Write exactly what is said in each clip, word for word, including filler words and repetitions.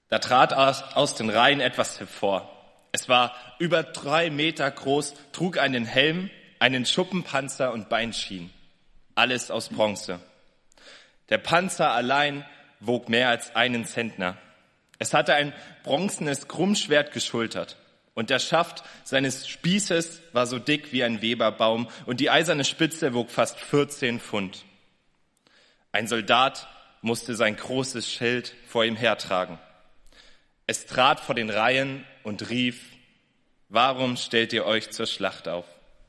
Da trat aus, aus den Reihen etwas hervor. Es war über drei Meter groß, trug einen Helm, einen Schuppenpanzer und Beinschienen. Alles aus Bronze. Der Panzer allein wog mehr als einen Zentner. Es hatte ein bronzenes Krummschwert geschultert. Und der Schaft seines Spießes war so dick wie ein Weberbaum und die eiserne Spitze wog fast vierzehn Pfund. Ein Soldat musste sein großes Schild vor ihm hertragen. Es trat vor den Reihen und rief: Warum stellt ihr euch zur Schlacht auf?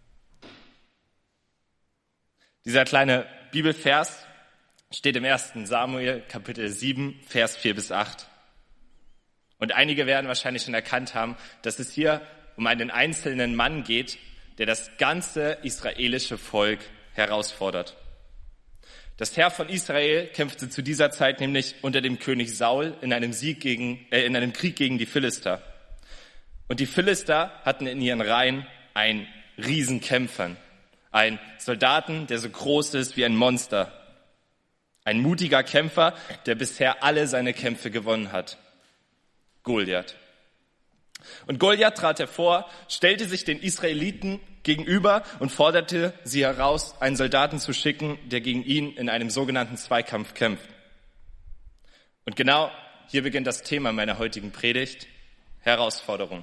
Dieser kleine Bibelvers steht im ersten Samuel, Kapitel sieben, Vers vier bis acht. Und einige werden wahrscheinlich schon erkannt haben, dass es hier um einen einzelnen Mann geht, der das ganze israelische Volk herausfordert. Das Heer von Israel kämpfte zu dieser Zeit nämlich unter dem König Saul in einem Sieg gegen, äh, in einem Krieg gegen die Philister. Und die Philister hatten in ihren Reihen einen Riesenkämpfer, einen Soldaten, der so groß ist wie ein Monster. Ein mutiger Kämpfer, der bisher alle seine Kämpfe gewonnen hat. Goliath. Und Goliath trat hervor, stellte sich den Israeliten gegenüber und forderte sie heraus, einen Soldaten zu schicken, der gegen ihn in einem sogenannten Zweikampf kämpft. Und genau hier beginnt das Thema meiner heutigen Predigt: Herausforderung.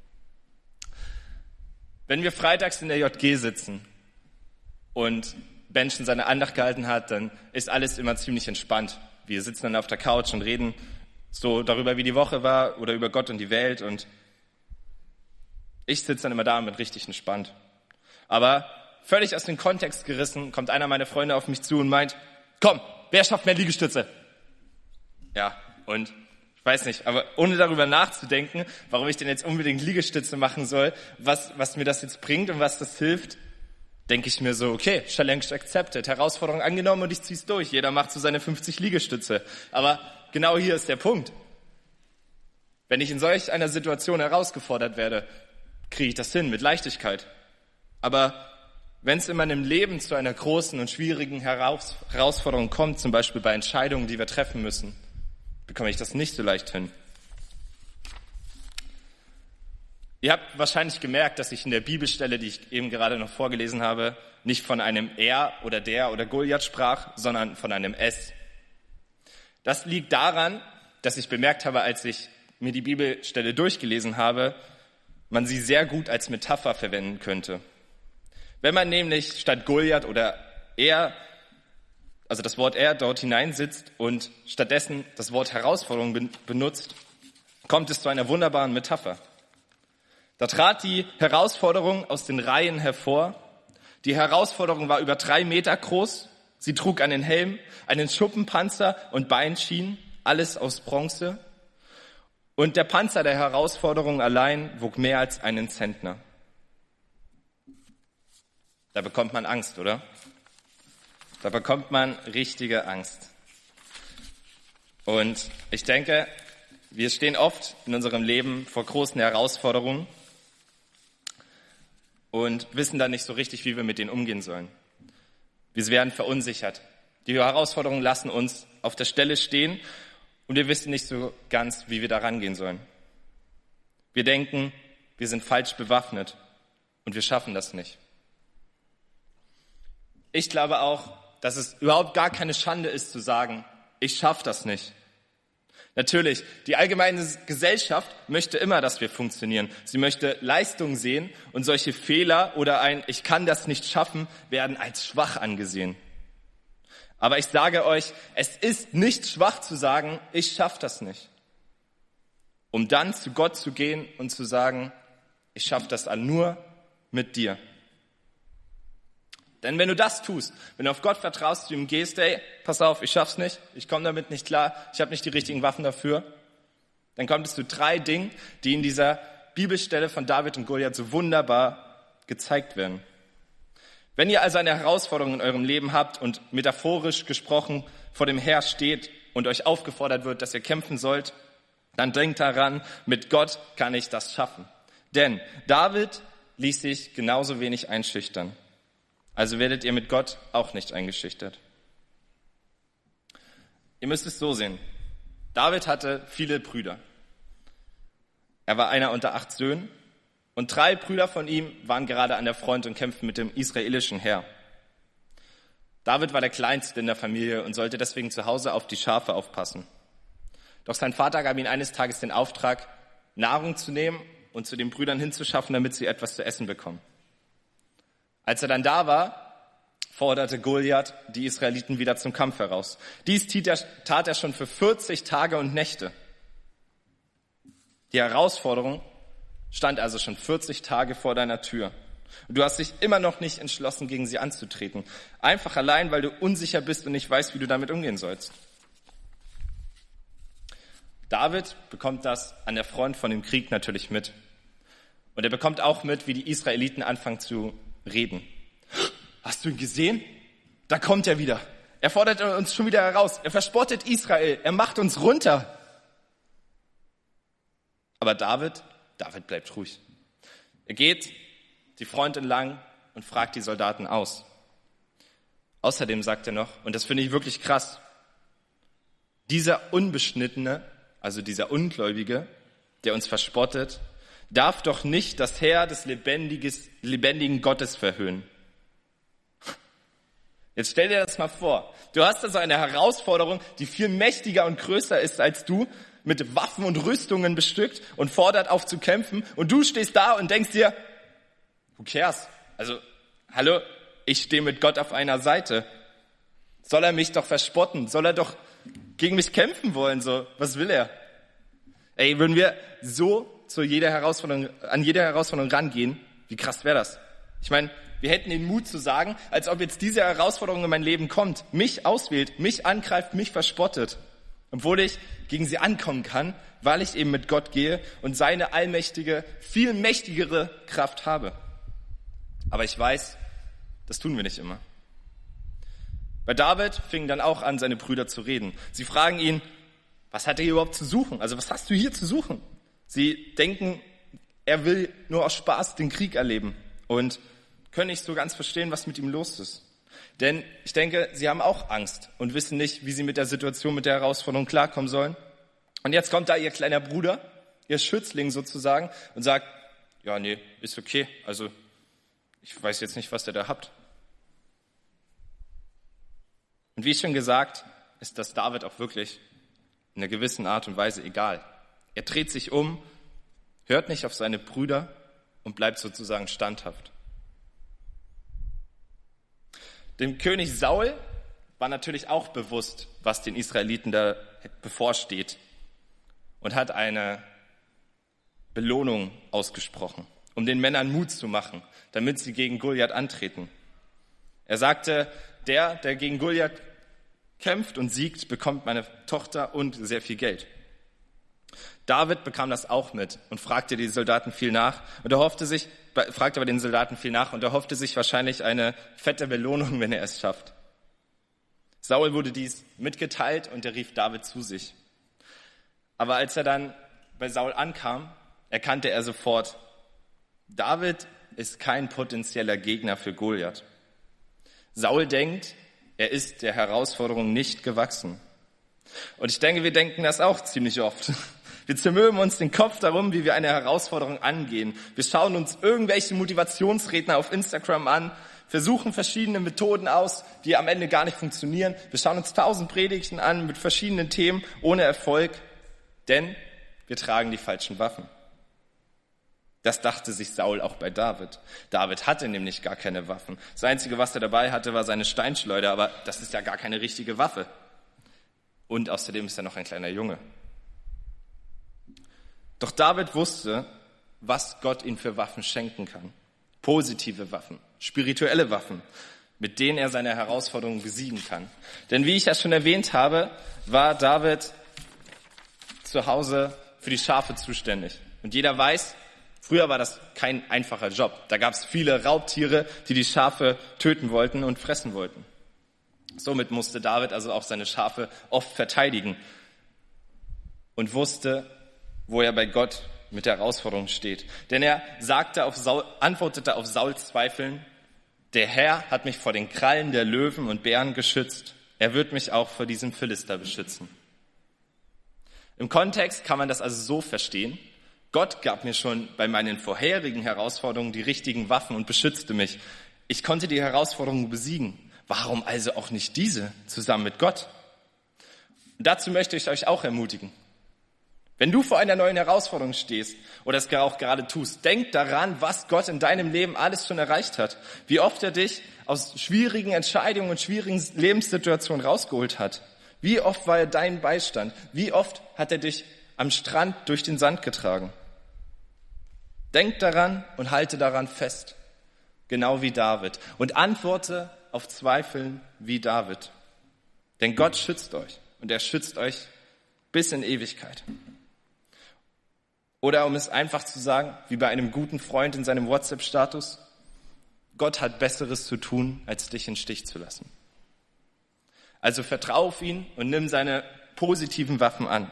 Wenn wir freitags in der J G sitzen und Ben schon seine Andacht gehalten hat, dann ist alles immer ziemlich entspannt. Wir sitzen dann auf der Couch und reden so darüber, wie die Woche war oder über Gott und die Welt, und ich sitze dann immer da und bin richtig entspannt. Aber völlig aus dem Kontext gerissen kommt einer meiner Freunde auf mich zu und meint: Komm, wer schafft mehr Liegestütze? Ja, und ich weiß nicht, aber ohne darüber nachzudenken, warum ich denn jetzt unbedingt Liegestütze machen soll, was, was mir das jetzt bringt und was das hilft, denke ich mir so: Okay, Challenge accepted, Herausforderung angenommen und ich zieh's durch. Jeder macht so seine fünfzig Liegestütze. Aber genau hier ist der Punkt. Wenn ich in solch einer Situation herausgefordert werde, kriege ich das hin mit Leichtigkeit. Aber wenn es in meinem Leben zu einer großen und schwierigen Heraus- Herausforderung kommt, zum Beispiel bei Entscheidungen, die wir treffen müssen, bekomme ich das nicht so leicht hin. Ihr habt wahrscheinlich gemerkt, dass ich in der Bibelstelle, die ich eben gerade noch vorgelesen habe, nicht von einem Er oder der oder Goliath sprach, sondern von einem Es. Das liegt daran, dass ich bemerkt habe, als ich mir die Bibelstelle durchgelesen habe, man sie sehr gut als Metapher verwenden könnte. Wenn man nämlich statt Goliath oder er, also das Wort er dort hineinsitzt und stattdessen das Wort Herausforderung benutzt, kommt es zu einer wunderbaren Metapher. Da trat die Herausforderung aus den Reihen hervor. Die Herausforderung war über drei Meter groß. Sie trug einen Helm, einen Schuppenpanzer und Beinschienen, alles aus Bronze. Und der Panzer der Herausforderung allein wog mehr als einen Zentner. Da bekommt man Angst, oder? Da bekommt man richtige Angst. Und ich denke, wir stehen oft in unserem Leben vor großen Herausforderungen und wissen dann nicht so richtig, wie wir mit denen umgehen sollen. Wir werden verunsichert. Die Herausforderungen lassen uns auf der Stelle stehen und wir wissen nicht so ganz, wie wir da rangehen sollen. Wir denken, wir sind falsch bewaffnet und wir schaffen das nicht. Ich glaube auch, dass es überhaupt gar keine Schande ist zu sagen, ich schaffe das nicht. Natürlich, die allgemeine Gesellschaft möchte immer, dass wir funktionieren. Sie möchte Leistung sehen und solche Fehler oder ein Ich kann das nicht schaffen werden als schwach angesehen. Aber ich sage euch, es ist nicht schwach zu sagen, ich schaffe das nicht. Um dann zu Gott zu gehen und zu sagen, ich schaffe das nur mit dir. Denn wenn du das tust, wenn du auf Gott vertraust, zu ihm gehst, ey, pass auf, ich schaff's nicht, ich komme damit nicht klar, ich habe nicht die richtigen Waffen dafür, dann kommt es zu drei Dingen, die in dieser Bibelstelle von David und Goliath so wunderbar gezeigt werden. Wenn ihr also eine Herausforderung in eurem Leben habt und metaphorisch gesprochen vor dem Herr steht und euch aufgefordert wird, dass ihr kämpfen sollt, dann denkt daran, mit Gott kann ich das schaffen. Denn David ließ sich genauso wenig einschüchtern. Also werdet ihr mit Gott auch nicht eingeschüchtert. Ihr müsst es so sehen. David hatte viele Brüder. Er war einer unter acht Söhnen und drei Brüder von ihm waren gerade an der Front und kämpften mit dem israelischen Heer. David war der Kleinste in der Familie und sollte deswegen zu Hause auf die Schafe aufpassen. Doch sein Vater gab ihm eines Tages den Auftrag, Nahrung zu nehmen und zu den Brüdern hinzuschaffen, damit sie etwas zu essen bekommen. Als er dann da war, forderte Goliath die Israeliten wieder zum Kampf heraus. Dies tat er schon für vierzig Tage und Nächte. Die Herausforderung stand also schon vierzig Tage vor deiner Tür. Und du hast dich immer noch nicht entschlossen, gegen sie anzutreten. Einfach allein, weil du unsicher bist und nicht weißt, wie du damit umgehen sollst. David bekommt das an der Front von dem Krieg natürlich mit. Und er bekommt auch mit, wie die Israeliten anfangen zu reden. Hast du ihn gesehen? Da kommt er wieder. Er fordert uns schon wieder heraus. Er verspottet Israel. Er macht uns runter. Aber David, David bleibt ruhig. Er geht die Front entlang und fragt die Soldaten aus. Außerdem sagt er noch, und das finde ich wirklich krass, dieser Unbeschnittene, also dieser Ungläubige, der uns verspottet, darf doch nicht das Heer des lebendigen Gottes verhöhnen. Jetzt stell dir das mal vor. Du hast also eine Herausforderung, die viel mächtiger und größer ist als du, mit Waffen und Rüstungen bestückt und fordert auf zu kämpfen. Und du stehst da und denkst dir, who cares? Also, hallo, ich stehe mit Gott auf einer Seite. Soll er mich doch verspotten? Soll er doch gegen mich kämpfen wollen? So, was will er? Ey, würden wir so zu jeder Herausforderung, an jede Herausforderung rangehen, wie krass wäre das? Ich meine, wir hätten den Mut zu sagen, als ob jetzt diese Herausforderung in mein Leben kommt, mich auswählt, mich angreift, mich verspottet, obwohl ich gegen sie ankommen kann, weil ich eben mit Gott gehe und seine allmächtige, viel mächtigere Kraft habe. Aber ich weiß, das tun wir nicht immer. Bei David fingen dann auch an, seine Brüder zu reden. Sie fragen ihn, was hat er hier überhaupt zu suchen? Also was hast du hier zu suchen? Sie denken, er will nur aus Spaß den Krieg erleben und können nicht so ganz verstehen, was mit ihm los ist. Denn ich denke, sie haben auch Angst und wissen nicht, wie sie mit der Situation, mit der Herausforderung klarkommen sollen. Und jetzt kommt da ihr kleiner Bruder, ihr Schützling sozusagen, und sagt, ja, nee, ist okay. Also ich weiß jetzt nicht, was ihr da habt. Und wie schon gesagt, ist das David auch wirklich in einer gewissen Art und Weise egal. Er dreht sich um, hört nicht auf seine Brüder und bleibt sozusagen standhaft. Dem König Saul war natürlich auch bewusst, was den Israeliten da bevorsteht und hat eine Belohnung ausgesprochen, um den Männern Mut zu machen, damit sie gegen Goliath antreten. Er sagte, der, der gegen Goliath kämpft und siegt, bekommt meine Tochter und sehr viel Geld. David bekam das auch mit und fragte die Soldaten viel nach und er hoffte sich, fragte bei den Soldaten viel nach und er hoffte sich wahrscheinlich eine fette Belohnung, wenn er es schafft. Saul wurde dies mitgeteilt und er rief David zu sich. Aber als er dann bei Saul ankam, erkannte er sofort, David ist kein potenzieller Gegner für Goliath. Saul denkt, er ist der Herausforderung nicht gewachsen. Und ich denke, wir denken das auch ziemlich oft. Wir zermürben uns den Kopf darum, wie wir eine Herausforderung angehen. Wir schauen uns irgendwelche Motivationsredner auf Instagram an, versuchen verschiedene Methoden aus, die am Ende gar nicht funktionieren. Wir schauen uns tausend Predigten an mit verschiedenen Themen ohne Erfolg, denn wir tragen die falschen Waffen. Das dachte sich Saul auch bei David. David hatte nämlich gar keine Waffen. Das Einzige, was er dabei hatte, war seine Steinschleuder, aber das ist ja gar keine richtige Waffe. Und außerdem ist er noch ein kleiner Junge. Doch David wusste, was Gott ihm für Waffen schenken kann. Positive Waffen, spirituelle Waffen, mit denen er seine Herausforderungen besiegen kann. Denn wie ich ja schon erwähnt habe, war David zu Hause für die Schafe zuständig. Und jeder weiß, früher war das kein einfacher Job. Da gab es viele Raubtiere, die die Schafe töten wollten und fressen wollten. Somit musste David also auch seine Schafe oft verteidigen und wusste, wo er bei Gott mit der Herausforderung steht. Denn er sagte auf Saul, antwortete auf Sauls Zweifeln, der Herr hat mich vor den Krallen der Löwen und Bären geschützt. Er wird mich auch vor diesem Philister beschützen. Im Kontext kann man das also so verstehen: Gott gab mir schon bei meinen vorherigen Herausforderungen die richtigen Waffen und beschützte mich. Ich konnte die Herausforderungen besiegen. Warum also auch nicht diese zusammen mit Gott? Und dazu möchte ich euch auch ermutigen. Wenn du vor einer neuen Herausforderung stehst oder es auch gerade tust, denk daran, was Gott in deinem Leben alles schon erreicht hat. Wie oft er dich aus schwierigen Entscheidungen und schwierigen Lebenssituationen rausgeholt hat. Wie oft war er dein Beistand? Wie oft hat er dich am Strand durch den Sand getragen? Denk daran und halte daran fest. Genau wie David. Und antworte auf Zweifeln wie David. Denn Gott schützt euch. Und er schützt euch bis in Ewigkeit. Oder um es einfach zu sagen, wie bei einem guten Freund in seinem WhatsApp-Status: Gott hat Besseres zu tun, als dich in den Stich zu lassen. Also vertrau auf ihn und nimm seine positiven Waffen an.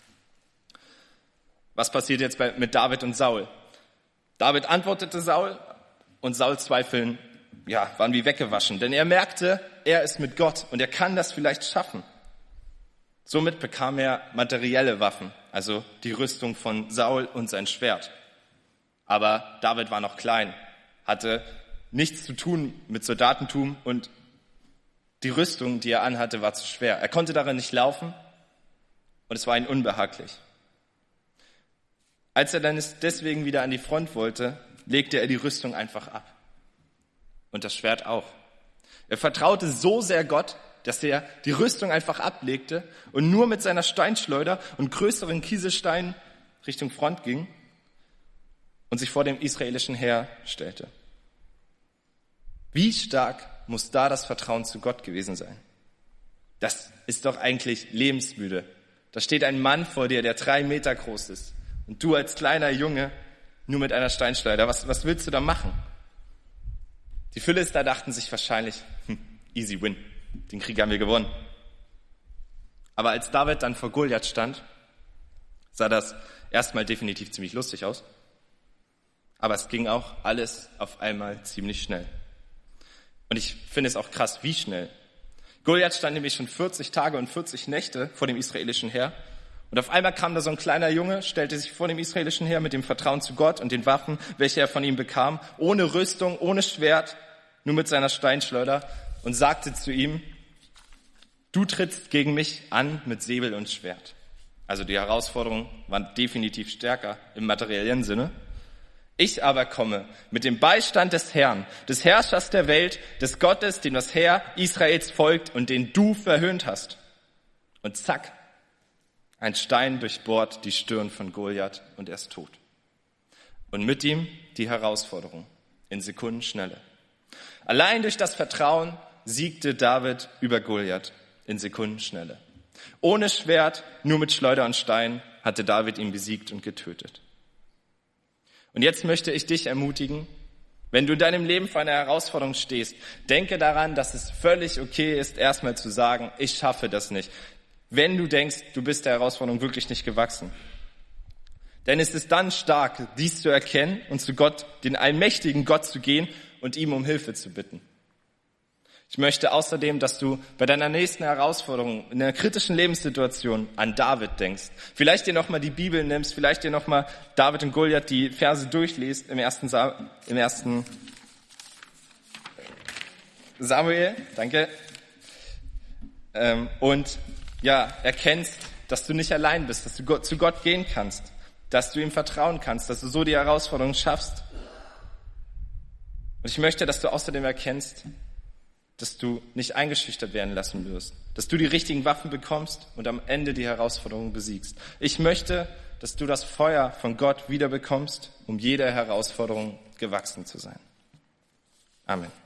Was passiert jetzt bei, mit David und Saul? David antwortete Saul und Sauls Zweifeln, ja, waren wie weggewaschen. Denn er merkte, er ist mit Gott und er kann das vielleicht schaffen. Somit bekam er materielle Waffen, also die Rüstung von Saul und sein Schwert. Aber David war noch klein, hatte nichts zu tun mit Soldatentum und die Rüstung, die er anhatte, war zu schwer. Er konnte darin nicht laufen und es war ihm unbehaglich. Als er dann deswegen wieder an die Front wollte, legte er die Rüstung einfach ab. Und das Schwert auch. Er vertraute so sehr Gott, dass er die Rüstung einfach ablegte und nur mit seiner Steinschleuder und größeren Kieselsteinen Richtung Front ging und sich vor dem israelischen Heer stellte. Wie stark muss da das Vertrauen zu Gott gewesen sein? Das ist doch eigentlich lebensmüde. Da steht ein Mann vor dir, der drei Meter groß ist. Und du als kleiner Junge nur mit einer Steinschleuder. Was, was willst du da machen? Die Philister dachten sich wahrscheinlich, hm, easy win. Den Krieg haben wir gewonnen. Aber als David dann vor Goliath stand, sah das erstmal definitiv ziemlich lustig aus. Aber es ging auch alles auf einmal ziemlich schnell. Und ich finde es auch krass, wie schnell. Goliath stand nämlich schon vierzig Tage und vierzig Nächte vor dem israelischen Heer. Und auf einmal kam da so ein kleiner Junge, stellte sich vor dem israelischen Heer mit dem Vertrauen zu Gott und den Waffen, welche er von ihm bekam, ohne Rüstung, ohne Schwert, nur mit seiner Steinschleuder, und sagte zu ihm: Du trittst gegen mich an mit Säbel und Schwert. Also die Herausforderungen waren definitiv stärker im materiellen Sinne. Ich aber komme mit dem Beistand des Herrn, des Herrschers der Welt, des Gottes, dem das Heer Israels folgt und den du verhöhnt hast. Und zack, ein Stein durchbohrt die Stirn von Goliath und er ist tot. Und mit ihm die Herausforderung in Sekundenschnelle. Allein durch das Vertrauen siegte David über Goliath in Sekundenschnelle. Ohne Schwert, nur mit Schleuder und Stein hatte David ihn besiegt und getötet. Und jetzt möchte ich dich ermutigen, wenn du in deinem Leben vor einer Herausforderung stehst, denke daran, dass es völlig okay ist, erstmal zu sagen: Ich schaffe das nicht. Wenn du denkst, du bist der Herausforderung wirklich nicht gewachsen. Denn es ist dann stark, dies zu erkennen und zu Gott, den allmächtigen Gott, zu gehen und ihm um Hilfe zu bitten. Ich möchte außerdem, dass du bei deiner nächsten Herausforderung, in einer kritischen Lebenssituation, an David denkst. Vielleicht dir nochmal die Bibel nimmst, vielleicht dir nochmal David und Goliath die Verse durchliest im ersten, Sa- im ersten Samuel, danke, ähm, und ja, erkennst, dass du nicht allein bist, dass du Gott, zu Gott gehen kannst, dass du ihm vertrauen kannst, dass du so die Herausforderung schaffst. Und ich möchte, dass du außerdem erkennst, dass du nicht eingeschüchtert werden lassen wirst, dass du die richtigen Waffen bekommst und am Ende die Herausforderung besiegst. Ich möchte, dass du das Feuer von Gott wieder bekommst, um jeder Herausforderung gewachsen zu sein. Amen.